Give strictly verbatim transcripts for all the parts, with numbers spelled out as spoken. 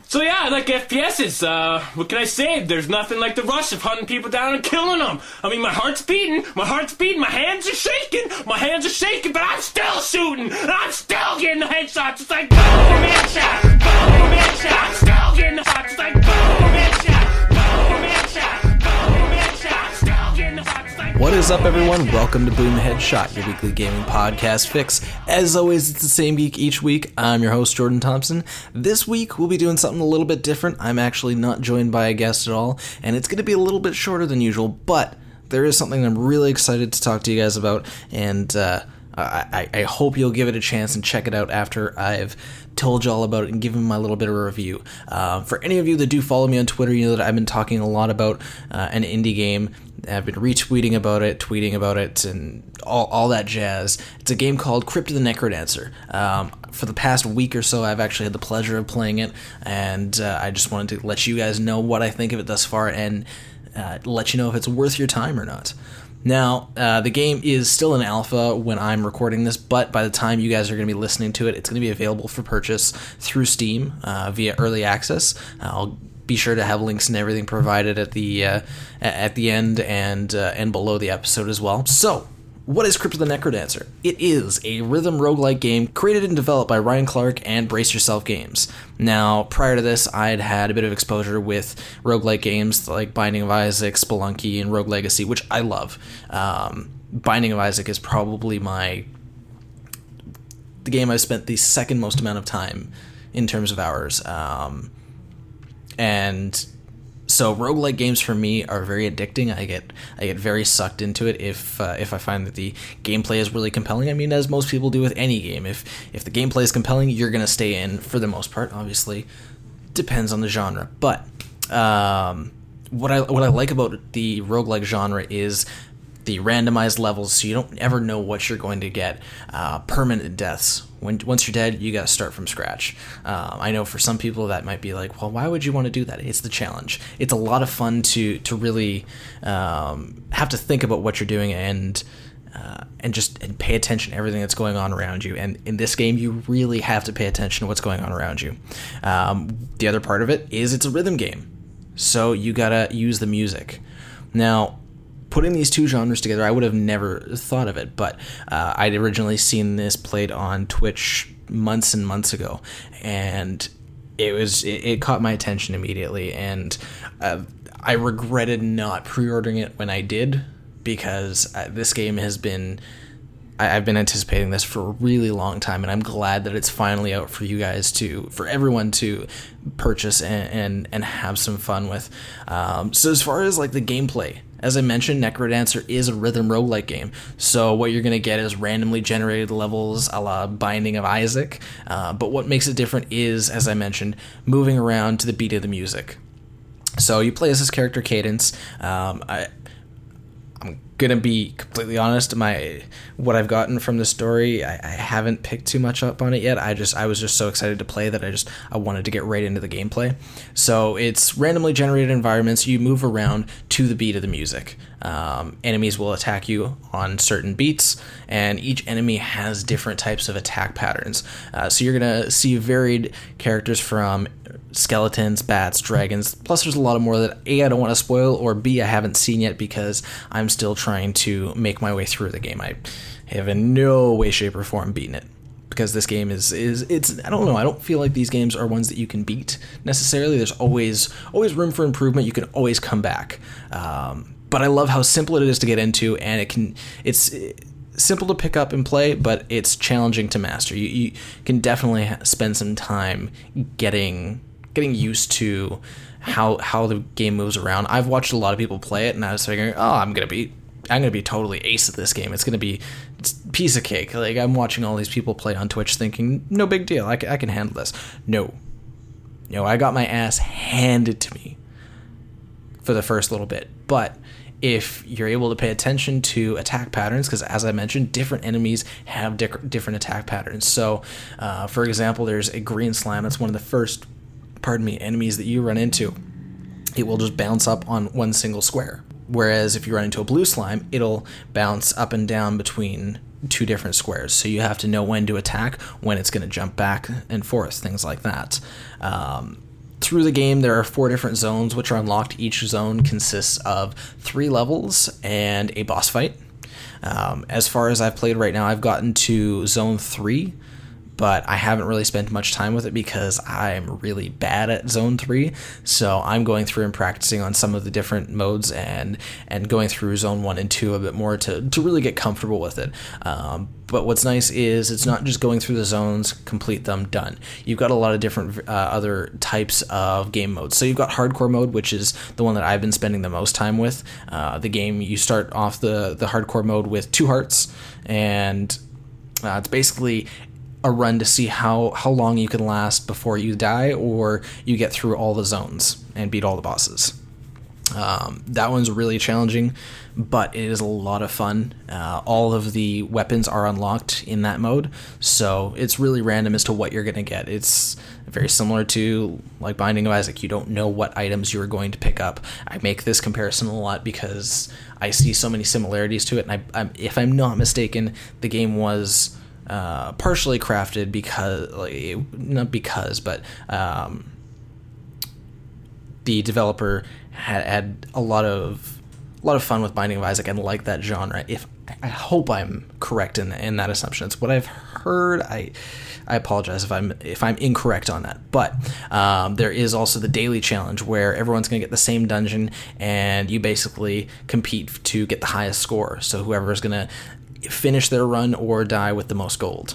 So yeah, I like F P S's. Uh, what can I say? There's nothing like the rush of hunting people down and killing them. I mean, my heart's beating, my heart's beating, my hands are shaking, my hands are shaking, but I'm still shooting, and I'm still getting the headshots. It's like boom, headshot, boom, headshot. I'm still getting the shots. It's like boom, headshot, boom, headshot, boom, headshot. I'm still getting the shots. It's like What is up, everyone? Welcome to Boom Headshot, your weekly gaming podcast fix. As always, it's the same geek each week. I'm your host, Jordan Thompson. This week, we'll be doing something a little bit different. I'm actually not joined by a guest at all, and it's going to be a little bit shorter than usual, but there is something I'm really excited to talk to you guys about, and uh, I, I hope you'll give it a chance and check it out after I've told you all about it and given my little bit of a review. Uh, for any of you that do follow me on Twitter, you know that I've been talking a lot about uh, an indie game. I've been retweeting about it, tweeting about it, and all, all that jazz. It's a game called Crypt of the Necrodancer. Um, for the past week or so, I've actually had the pleasure of playing it, and uh, I just wanted to let you guys know what I think of it thus far and uh, let you know if it's worth your time or not. Now, uh, the game is still in alpha when I'm recording this, but by the time you guys are going to be listening to it, it's going to be available for purchase through Steam uh, via Early Access. I'll be sure to have links and everything provided at the uh, at the end and uh, and below the episode as well. So, what is Crypt of the Necrodancer? It is a rhythm roguelike game created and developed by Ryan Clark and Brace Yourself Games. Now, prior to this, I'd had a bit of exposure with roguelike games like Binding of Isaac, Spelunky, and Rogue Legacy, which I love. Um, Binding of Isaac is probably my the game I've spent the second most amount of time in terms of hours. Um, and so roguelike games for me are very addicting. I get I get very sucked into it if uh, if I find that the gameplay is really compelling. I mean, as most people do with any game. If if the gameplay is compelling, you're going to stay in for the most part. Obviously, depends on the genre. But um, what I what I like about the roguelike genre is the randomized levels, so you don't ever know what you're going to get. Uh, permanent deaths. When once you're dead, you got to start from scratch. Um, I know for some people that might be like, well, why would you want to do that? It's the challenge. It's a lot of fun to to really um, have to think about what you're doing and uh, and just and pay attention to everything that's going on around you. And in this game, you really have to pay attention to what's going on around you. Um, the other part of it is it's a rhythm game, so you gotta use the music. Now, putting these two genres together, I would have never thought of it, but uh, I'd originally seen this played on Twitch months and months ago, and it was it, it caught my attention immediately, and uh, I regretted not pre-ordering it when I did, because uh, this game has been I, I've been anticipating this for a really long time, and I'm glad that it's finally out for you guys to, for everyone to purchase and and, and have some fun with. Um, so as far as like the gameplay, as I mentioned, Necrodancer is a rhythm roguelike game, so what you're going to get is randomly generated levels a la Binding of Isaac, uh, but what makes it different is, as I mentioned, moving around to the beat of the music. So you play as this character, Cadence. Um, I, I'm gonna be completely honest, my what I've gotten from the story, I, I haven't picked too much up on it yet. I just I was just so excited to play that I just I wanted to get right into the gameplay. So it's randomly generated environments. You move around to the beat of the music. Um, enemies will attack you on certain beats, and each enemy has different types of attack patterns. Uh, so you're gonna see varied characters from skeletons, bats, dragons, plus there's a lot of more that A, I don't want to spoil, or B, I haven't seen yet because I'm still trying to make my way through the game. I have in no way, shape, or form beaten it, because this game is, is it's, I don't know, I don't feel like these games are ones that you can beat necessarily. There's always, always room for improvement. You can always come back. Um, but I love how simple it is to get into, and it can, it's, simple to pick up and play, but it's challenging to master. You, you can definitely spend some time getting getting used to how how the game moves around. I've watched a lot of people play it, and I was figuring, oh, I'm gonna be I'm gonna be totally ace at this game. It's gonna be it's piece of cake. Like, I'm watching all these people play on Twitch, thinking, no big deal. I can, I can handle this. No, no, I got my ass handed to me for the first little bit, but if you're able to pay attention to attack patterns, because as I mentioned, different enemies have di- different attack patterns. So, uh, for example, there's a green slime. That's one of the first, pardon me, enemies that you run into. It will just bounce up on one single square. Whereas if you run into a blue slime, it'll bounce up and down between two different squares. So you have to know when to attack, when it's going to jump back and forth, things like that. Um, through the game, there are four different zones which are unlocked. Each zone consists of three levels and a boss fight. Um, as far as I've played right now, I've gotten to zone three, but I haven't really spent much time with it because I'm really bad at zone three. So I'm going through and practicing on some of the different modes and and going through zone one and two a bit more to, to really get comfortable with it. Um, but what's nice is it's not just going through the zones, complete them, done. You've got a lot of different uh, other types of game modes. So you've got hardcore mode, which is the one that I've been spending the most time with. Uh, the game, you start off the, the hardcore mode with two hearts, and uh, it's basically a run to see how, how long you can last before you die or you get through all the zones and beat all the bosses. Um, that one's really challenging, but it is a lot of fun. Uh, all of the weapons are unlocked in that mode, so it's really random as to what you're going to get. It's very similar to like Binding of Isaac. You don't know what items you're going to pick up. I make this comparison a lot because I see so many similarities to it, and I, I'm, if I'm not mistaken, the game was Uh, partially crafted because, like, not because, but um, the developer had, had a lot of a lot of fun with Binding of Isaac and liked that genre. If I hope I'm correct in in that assumption, it's what I've heard. I I apologize if I'm if I'm incorrect on that. But um, there is also the daily challenge where everyone's going to get the same dungeon, and you basically compete to get the highest score. So whoever's going to finish their run or die with the most gold.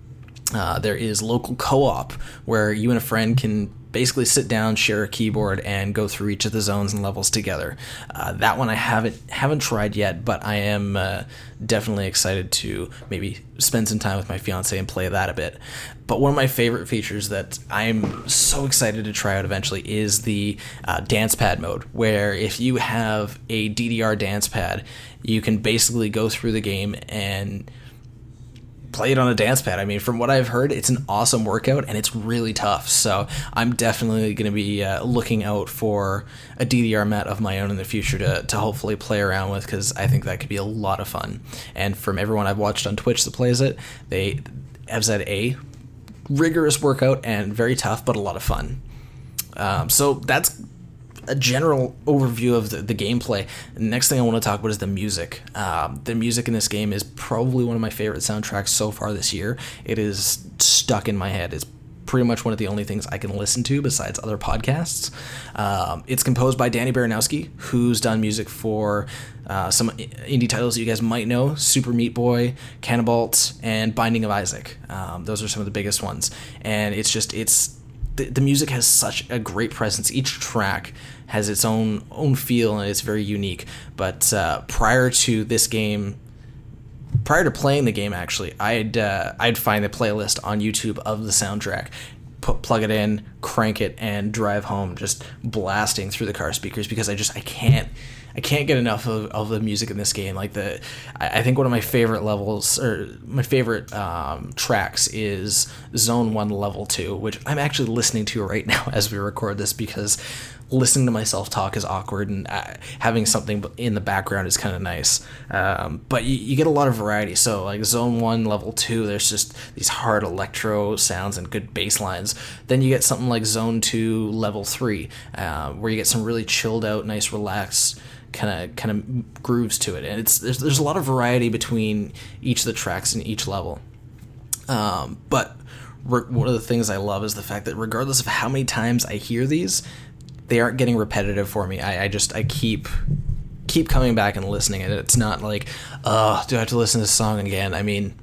Uh, there is local co-op where you and a friend can basically sit down, share a keyboard, and go through each of the zones and levels together. Uh, that one I haven't haven't tried yet, but I am uh, definitely excited to maybe spend some time with my fiance and play that a bit. But one of my favorite features that I'm so excited to try out eventually is the uh, dance pad mode, where if you have a D D R dance pad, you can basically go through the game and play it on a dance pad. I mean, from what I've heard, it's an awesome workout and it's really tough. So I'm definitely going to be uh, looking out for a D D R mat of my own in the future to, to hopefully play around with, because I think that could be a lot of fun. And from everyone I've watched on Twitch that plays it, they have said a rigorous workout and very tough, but a lot of fun. Um, so that's a general overview of the, the gameplay. The next thing I want to talk about is the music. Um, the music in this game is probably one of my favorite soundtracks so far this year. It is stuck in my head. It's pretty much one of the only things I can listen to besides other podcasts. Um, it's composed by Danny Baranowski, who's done music for uh, some indie titles that you guys might know: Super Meat Boy, Cannibalt, and Binding of Isaac. Um, those are some of the biggest ones. And it's just, it's The, the music has such a great presence. Each track has its own own feel and it's very unique. But uh, prior to this game, prior to playing the game, actually, I'd uh, I'd find a playlist on YouTube of the soundtrack, put, plug it in, crank it, and drive home, just blasting through the car speakers, because I just I can't. I can't get enough of, of the music in this game. Like the, I, I think one of my favorite levels, or my favorite um, tracks, is Zone One, Level Two, which I'm actually listening to right now as we record this, because listening to myself talk is awkward, and uh, having something in the background is kind of nice. Um, but you, you get a lot of variety. So like Zone One, Level Two, there's just these hard electro sounds and good bass lines. Then you get something like Zone Two, Level Three, uh, where you get some really chilled out, nice, relaxed kind of kind of grooves to it, and it's there's there's a lot of variety between each of the tracks in each level. Um, but re- one of the things I love is the fact that regardless of how many times I hear these, they aren't getting repetitive for me. I, I just I keep keep coming back and listening, and it's not like, oh, do I have to listen to this song again? I mean,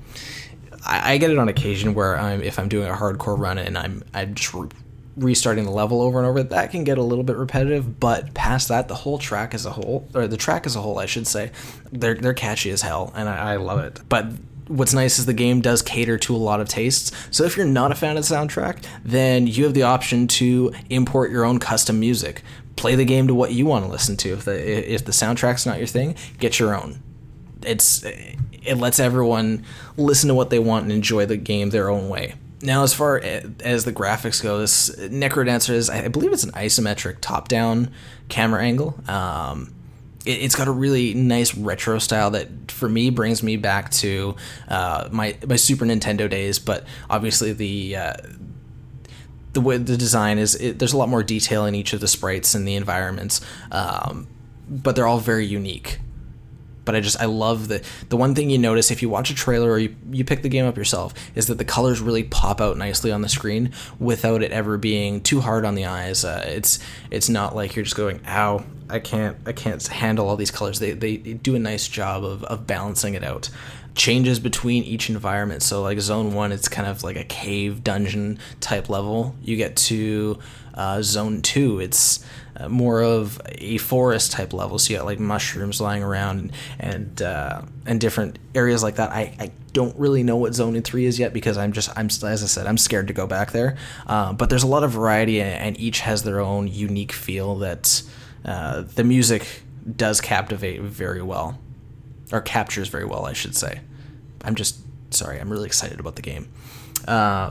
I, I get it on occasion where I'm if I'm doing a hardcore run and I'm I'm just re- restarting the level over and over, that can get a little bit repetitive. But past that, the whole track as a whole, or the track as a whole, I should say, they're they're catchy as hell, and I, I love it. But what's nice is the game does cater to a lot of tastes. So if you're not a fan of the soundtrack, then you have the option to import your own custom music. Play the game to what you want to listen to. If the if the soundtrack's not your thing, get your own. It's it lets everyone listen to what they want and enjoy the game their own way. Now, as far as the graphics go, this Necrodancer is, I believe it's an isometric top-down camera angle. Um, it, it's got a really nice retro style that, for me, brings me back to uh, my my Super Nintendo days. But obviously, the uh, the way the design is, it, there's a lot more detail in each of the sprites and the environments, um, but they're all very unique. But I just, I love the, the one thing you notice if you watch a trailer or you, you pick the game up yourself is that the colors really pop out nicely on the screen without it ever being too hard on the eyes. Uh, it's it's not like you're just going, ow, I can't I can't handle all these colors. They, they do a nice job of, of balancing it out. Changes between each environment. So like zone one, it's kind of like a cave dungeon type level. You get to uh, zone two, it's uh, more of a forest type level. So you got like mushrooms lying around and and, uh, and different areas like that. I, I don't really know what zone three is yet because I'm just I'm as I said I'm scared to go back there. Uh, but there's a lot of variety and each has their own unique feel that uh, the music does captivate very well. Or captures very well, I should say. I'm just sorry. I'm really excited about the game. Uh,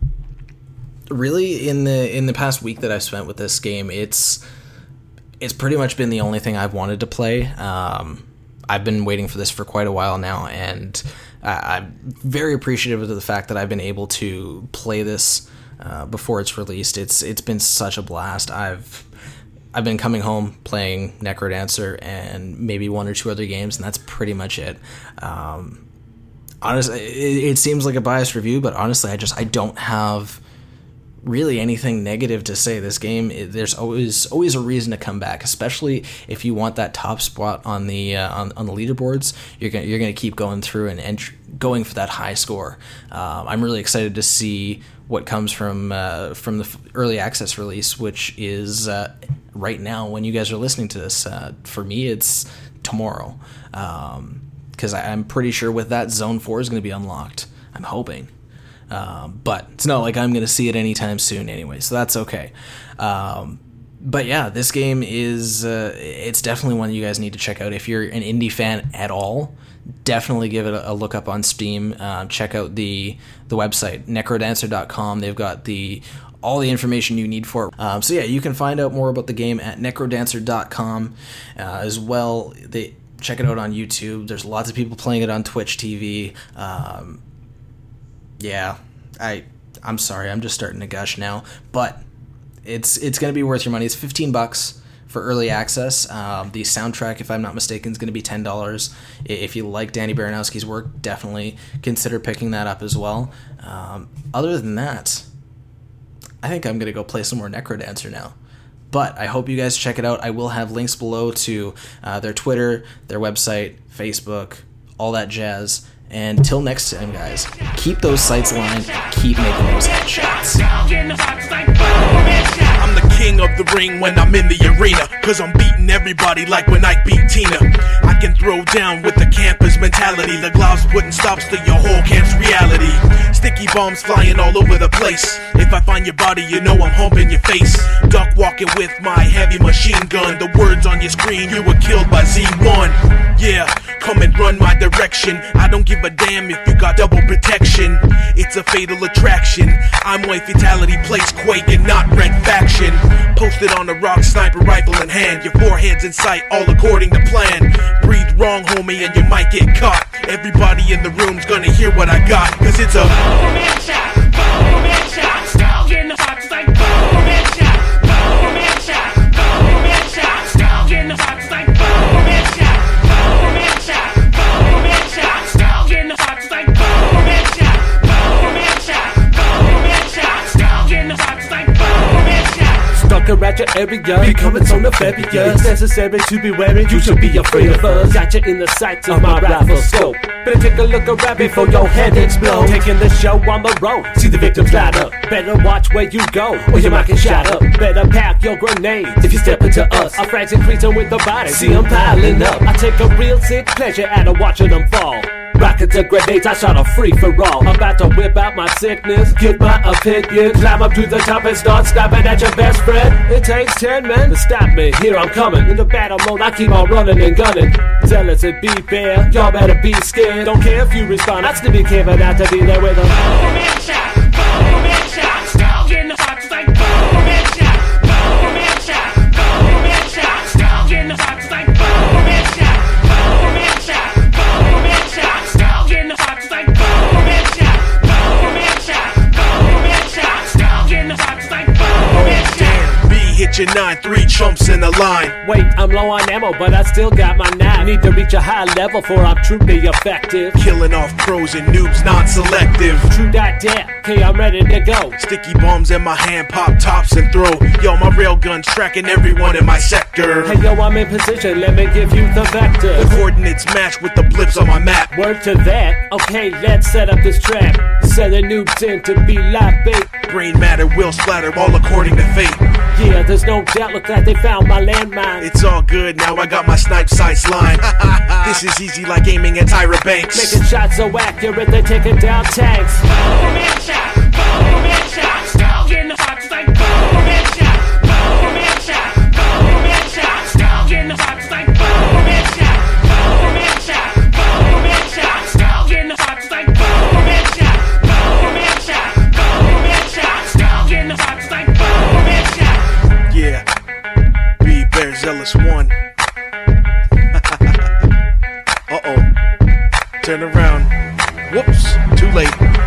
really, in the in the past week that I've spent with this game, it's it's pretty much been the only thing I've wanted to play. Um, I've been waiting for this for quite a while now, and I, I'm very appreciative of the fact that I've been able to play this uh, before it's released. It's it's been such a blast. I've I've been coming home playing Necrodancer and maybe one or two other games, and that's pretty much it. Um, honestly, it, it seems like a biased review, but honestly, I just I don't have really anything negative to say. This game, it, there's always always a reason to come back, especially if you want that top spot on the uh, on, on the leaderboards. You're gonna you're gonna keep going through and, and going for that high score. Uh, I'm really excited to see what comes from uh, from the early access release, which is uh, right now when you guys are listening to this. Uh, for me, it's tomorrow, because um, I'm pretty sure with that, Zone four is going to be unlocked. I'm hoping. Um, but it's not like I'm going to see it anytime soon anyway, so that's okay. Um, but yeah, this game is, uh, it's definitely one you guys need to check out. If you're an indie fan at all, definitely give it a, a look up on Steam. Uh, check out the the website, necrodancer dot com. They've got the all the information you need for it. Um, so yeah, you can find out more about the game at necrodancer dot com uh, as well. They check it out on YouTube. There's lots of people playing it on Twitch T V. Um, yeah, I I'm sorry, I'm just starting to gush now, but it's it's going to be worth your money. It's fifteen bucks for early access. Um, the soundtrack, if I'm not mistaken, is going to be ten dollars. If you like Danny Baranowski's work, definitely consider picking that up as well. Um, other than that, I think I'm going to go play some more Necrodancer now. But I hope you guys check it out. I will have links below to uh, their Twitter, their website, Facebook, all that jazz. And till next time, guys, keep those sights aligned and keep making those headshots. I'm the king of the ring when I'm in the arena, cause I'm beating everybody like when I beat Tina. I can throw down with the campus mentality. The gloves wouldn't stop still your whole camp's reality. Sticky bombs flying all over the place. If I find your body, you know I'm humping your face. Duck walking with my heavy machine gun. The words on your screen, you were killed by Z one. Yeah, come and run my direction. I don't give a damn if you got double protection. It's a fatal attraction. I'm way fatality, place quake and not red faction. Posted on a rock, sniper rifle in hand. Your forehead's in sight, all according to plan. Breathe wrong, homie, and you might get caught. Everybody in the room's gonna hear what I got, cause it's a boom headshot, boom headshot. I'm still getting the box like boom headshot, boom headshot, boom headshot. I'm still getting the box like boom headshot, boom headshot, boom headshot. I'm still getting the box like boom headshot, boom headshot, boom headshot. I'm still getting the box like boom headshot. Stuck around your area, becoming so nefarious. It's necessary to be wary, you should be afraid of us. Got you in the sights of my rifle scope. Better take a look around before your head explodes. Taking the show on the road, see the victims line up. Better watch where you go, or you might get shot up. Better pack your grenades if you step into us. Our frags increasing with the body, see them piling up. I take a real sick pleasure out of watching them fall. Rockets and grenades, I shot a free for all. I'm about to whip out my sickness, get my opinion, climb up to the top and start snapping at your best friend. It takes ten men to stop me, here I'm coming. In the battle mode, I keep on running and gunning. Zealots and be fair, y'all better be scared. Don't care if you respond, I still be careful out to be there with them. Boom headshot, boom headshot. I'm still getting the box like boom headshot, boom headshot, boom headshot. I'm still getting the box like boom headshot, boom headshot, boom headshot. I'm still getting the box like boom headshot, boom headshot, boom headshot. I'm still getting the box. Put your nine three chumps in the line. Wait, I'm low on ammo, but I still got my knife. Need to reach a high level for I'm truly effective. Killing off pros and noobs, non-selective. True that damn, okay, I'm ready to go. Sticky bombs in my hand, pop tops and throw. Yo, my railgun's tracking everyone in my sector. Hey yo, I'm in position, let me give you the vector. The coordinates match with the blips on my map. Word to that, okay, let's set up this trap. Set the noobs in to be live bait. Brain matter will splatter, all according to fate. Yeah, there's no doubt, look like they found my landmine. It's all good, now I got my snipe sights line. This is easy like aiming at Tyra Banks. Making shots so accurate, they're taking down tanks. Boom, headshot, boom, headshot. Still getting the fox like boom, headshot, boom, headshot, boom, headshot. Still getting the fox like boom, headshot, boom, headshot, boom, headshot. Still getting the fox like boom, headshot, boom, headshot, boom, headshot. Still getting the fox like boom, headshot. Yeah, be Bear Zealous one. Uh-oh. Turn around. Whoops, too late.